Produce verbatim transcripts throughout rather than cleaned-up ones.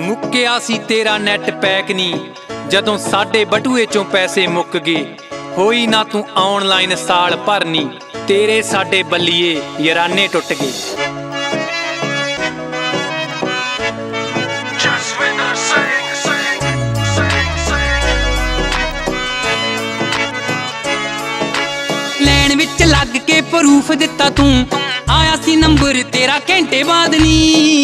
मुक्किया सी तेरा net pack नी जदों साडे बटूए चों पैसे मुक गए। होई ना तू ऑनलाइन साल भरनी तेरे साडे बल्लिए याराने टुट गए। लैन विच लग के प्रूफ दिता तू आया सी नंबर तेरा घंटे बाद नी।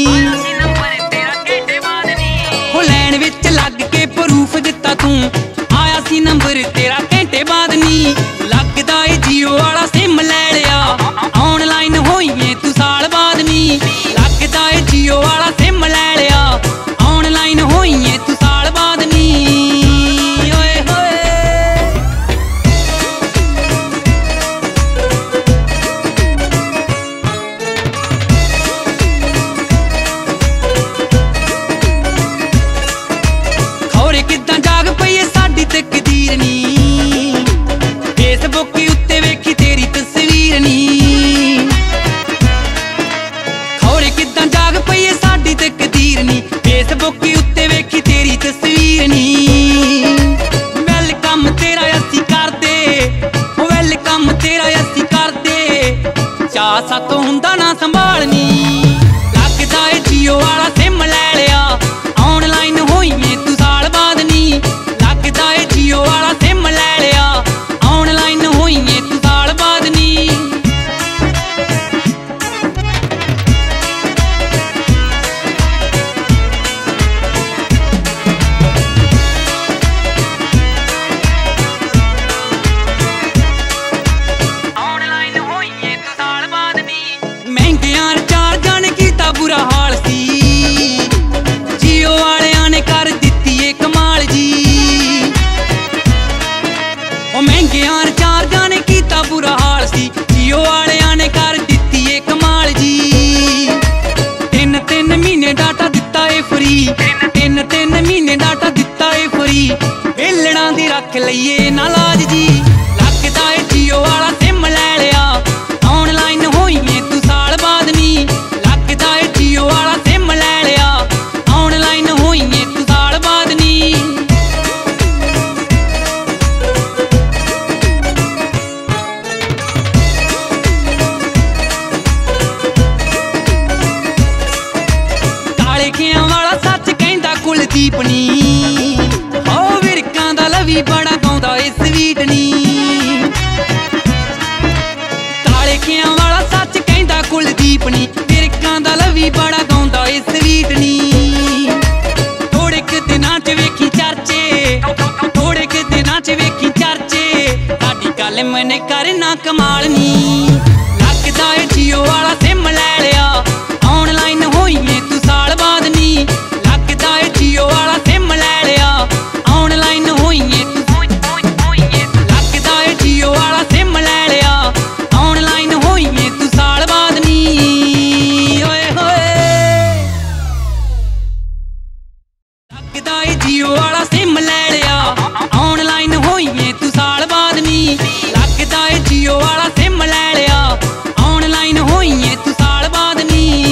हो लैन विच लग के प्रूफ दिता तू आया सी नंबर तेरा घंटे बाद नी। लगदा ए जियो वाला सिम ले लिया ऑनलाइन होईए तू साल बाद नी। लगदा ए जियो वाला सिम ले लिया ऑनलाइन होईए तू साल बाद नी। ओए होए खौरे किदां जाग पई ए साडी तकदीर नी। फेसबुक उत्ते वेखी तेरी तस्वीर नी। खौरे किदां जाग पई ए साडी तकदीर नी। फेसबुक उत्ते वेखी तेरी तस्वीर नी। वेलकम तेरा असी करदे वेलकम तेरा असी करदे चाह सातों हुंदा ना संभालनी। लगदा ए जियो वाला सिम ले लिया ऑनलाइन होईए तू साल बाद नी। लगदा ए जियो वाला सिम ले लिया ऑनलाइन होईए तू साल बाद नी। ऑनलाइन होईए तू साल बाद नी। महंगियां रिचार्जां ने कीता बुरा हाल सी जियो वालियां ने कर दित्ती ए कमाल जी। ओ महंगियां रिचार्जां ने कीता बुरा हाल सी जियो वालियां ने कर दित्ती ए कमाल जी। तिन तिन महीने डाटा दिता ए फ्री तिन तिन महीने डाटा दिता ए फ्री। वेलणा दी रख लईए ना लाज जी। लगदा ए जियो वाला सिम ले लिया ऑनलाइन होईए तू साल बाद नी। लगदा ए जियो वाला सिम ले लिया ऑनलाइन होईए तू साल बाद नी। काले खियां वाला सच कहंदा कुलदीप नी। ओ विरकां दा लवी बड़ा गाउंदा ए स्वीट नी। काले खियां वाला सच कहंदा कुलदीप नी। विरकां दा लवी बड़ा गाउंदा ए स्वीट नी। थोड़े क दिनां च वेखी चर्चे थोड़े क दिनां च वेखी चर्चे साडी गल मैंने करना कमाल नी। लगदा ए जियो वाला सिम ले लिया ऑनलाइन होईए तू साल बाद नी। लगदा ए जियो वाला सिम ले लिया ऑनलाइन होईए तू लगदा ए जियो वाला सिम ले लिया ऑनलाइन होईए तू साल बाद नी। ओए होए लगदा ए जियो वाला सिम